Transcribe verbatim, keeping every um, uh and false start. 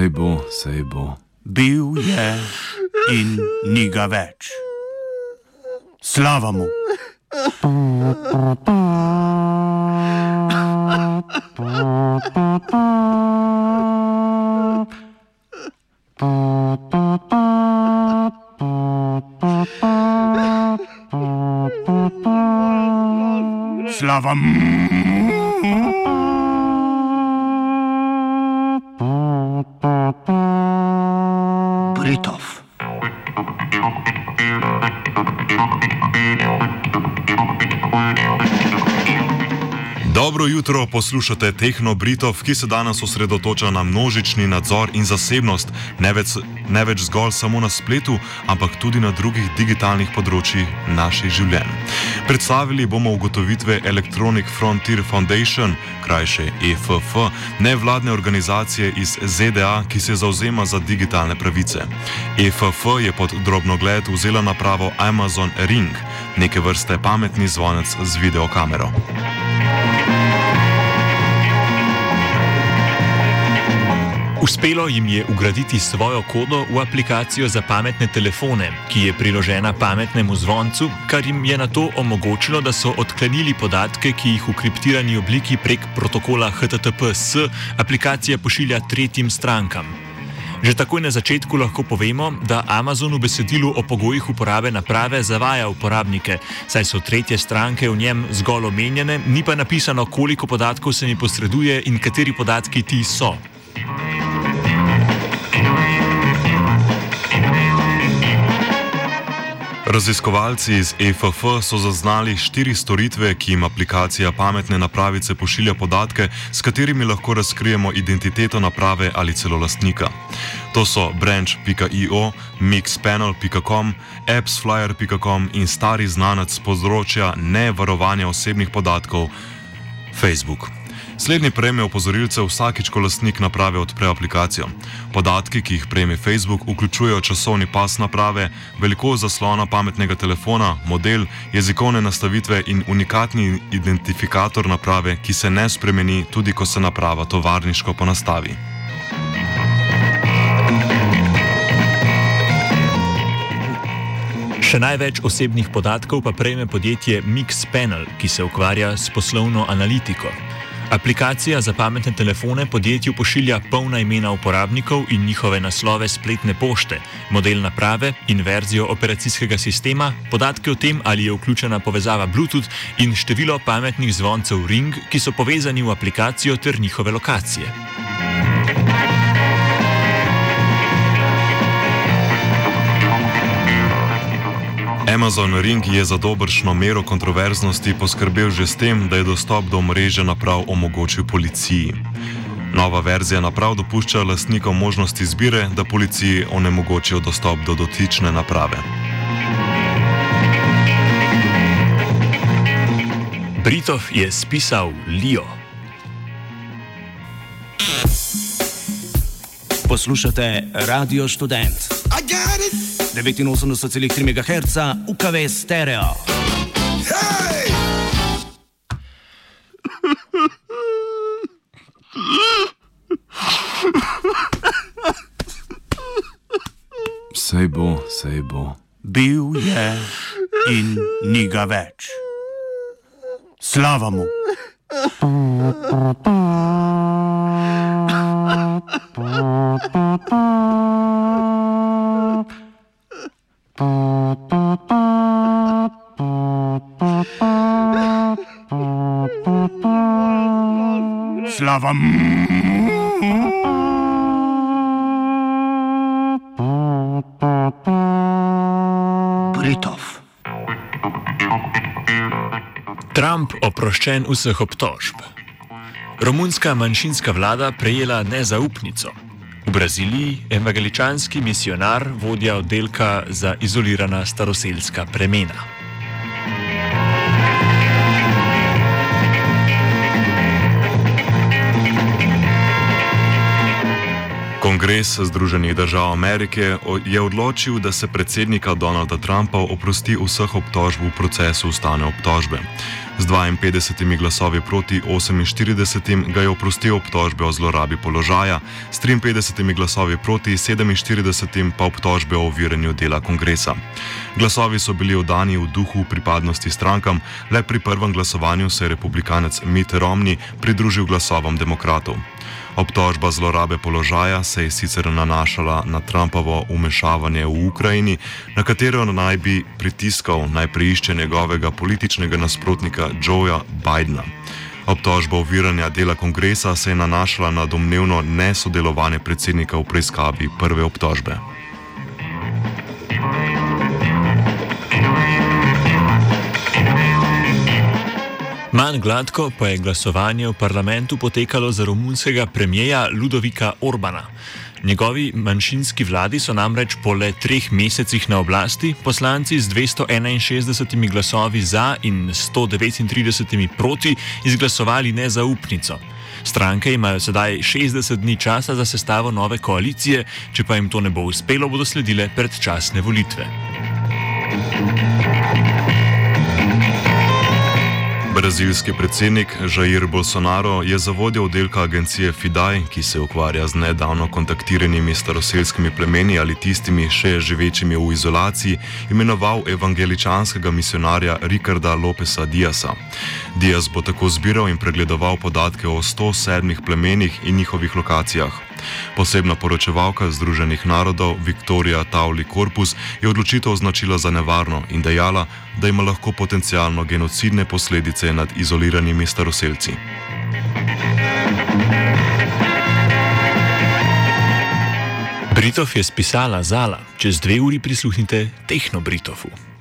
Sej bo, sej bo. Bil je in ni ga več. Slava mu! Slava mu! Britov. Dobro jutro, poslušate Tehno Britov, ki se danes osredotoča na množični nadzor in zasebnost, ne več, ne več zgolj samo na spletu, ampak tudi na drugih digitalnih področjih naših življenj. Predstavili bomo ugotovitve Electronic Frontier Foundation, krajše E F F, nevladne organizacije iz Z D A, ki se zauzema za digitalne pravice. E F F je pod drobnogled vzela napravo Amazon Ring, neke vrste pametni zvonec z videokamero. Uspelo jim je ugraditi svojo kodo v aplikacijo za pametne telefone, ki je priložena pametnemu zvoncu, kar jim je nato omogočilo, da so odklenili podatke, ki jih v kriptirani obliki prek protokola H T T P S aplikacija pošilja tretjim strankam. Že takoj na začetku lahko povemo, da Amazon v besedilu o pogojih uporabe naprave zavaja uporabnike, saj so tretje stranke v njem zgolj omenjene, ni pa napisano, koliko podatkov se mi posreduje in kateri podatki ti so. Raziskovalci iz E F F so zaznali štiri storitve, ki jim aplikacija pametne napravice pošilja podatke, s katerimi lahko razkrijemo identiteto naprave ali celo lastnika. To so branch pika i o, mixpanel pika com, appsflyer pika com in stari znanec z področja nevarovanja osebnih podatkov Facebook. Slednji prejme opozorilce vsakič, ko lastnik naprave odpre aplikacijo. Podatki, ki jih prejme Facebook, vključujejo časovni pas naprave, velikost zaslona pametnega telefona, model, jezikovne nastavitve in unikatni identifikator naprave, ki se ne spremeni, tudi ko se naprava tovarniško ponastavi. Še največ osebnih podatkov pa prejme podjetje Mixpanel, ki se ukvarja s poslovno analitiko. Aplikacija za pametne telefone podjetju pošilja polna imena uporabnikov in njihove naslove spletne pošte, model naprave in verzijo operacijskega sistema, podatke o tem, ali je vključena povezava Bluetooth in število pametnih zvoncev Ring, ki so povezani v aplikacijo ter njihove lokacije. Amazon Ring je za dobršno mero kontroverznosti poskrbel že s tem, da je dostop do mreže naprav omogočil policiji. Nova verzija naprav dopušča lastnikom možnost izbire, da policiji onemogočijo dostop do dotične naprave. Britov je spisal Lio. Poslušate Radio Študent. devetinosemdeset celih tri megaherca U K V stereo. Hey! Sej bo, sej bo. Bil je in ni ga več. Slava mu! Slava mu! Britov. Trump oproščen vseh obtožb. Romunska manjšinska vlada prejela nezaupnico. V Braziliji evangeličanski misionar vodja oddelka za izolirana staroselska plemena. Kongres Združenih držav Amerike je odločil, da se predsednika Donalda Trumpa oprosti vseh obtožb v procesu ustavne obtožbe. Z dvainpetdesetimi glasovi proti oseminštiridesetim ga je oprostil obtožbe o zlorabi položaja, s triinpetdesetimi glasovi proti sedeminštiridesetim pa obtožbe o oviranju dela kongresa. Glasovi so bili oddani v duhu pripadnosti strankam, le pri prvem glasovanju se je republikanec Mitt Romney pridružil glasovom demokratov. Obtožba zlorabe položaja se je sicer nanašala na Trumpovo vmešavanje v Ukrajini, na katero naj bi pritiskal naj preišče njegovega političnega nasprotnika Joea Bidena. Obtožba oviranja dela kongresa se je nanašala na domnevno nesodelovanje predsednika v preiskavi prve obtožbe. Manj gladko pa je glasovanje v parlamentu potekalo za romunskega premijeja Ludovika Orbana. Njegovi manjšinski vladi so namreč po le treh mesecih na oblasti poslanci z dvesto enainšestdesetimi glasovi za in sto devetintridesetimi proti izglasovali nezaupnico. Stranke imajo sedaj šestdeset dni časa za sestavo nove koalicije, če pa jim to ne bo uspelo, bodo sledile predčasne volitve. Brazilski predsednik Jair Bolsonaro je za vodjo oddelka agencije Fidaj, ki se ukvarja z nedavno kontaktiranimi staroselskimi plemeni ali tistimi še živečimi v izolaciji, imenoval evangeličanskega misionarja Ricarda Lopesa Diasa. Dias bo tako zbiral in pregledoval podatke o sto sedmih plemenih in njihovih lokacijah. Posebna poročevalka Združenih narodov Viktorija Tavli Korpus je odločitev označila za nevarno in dejala, da ima lahko potencialno genocidne posledice nad izoliranimi staroselci. Britov je spisala Zala. Čez dve uri prisluhnite Tehno Britovu.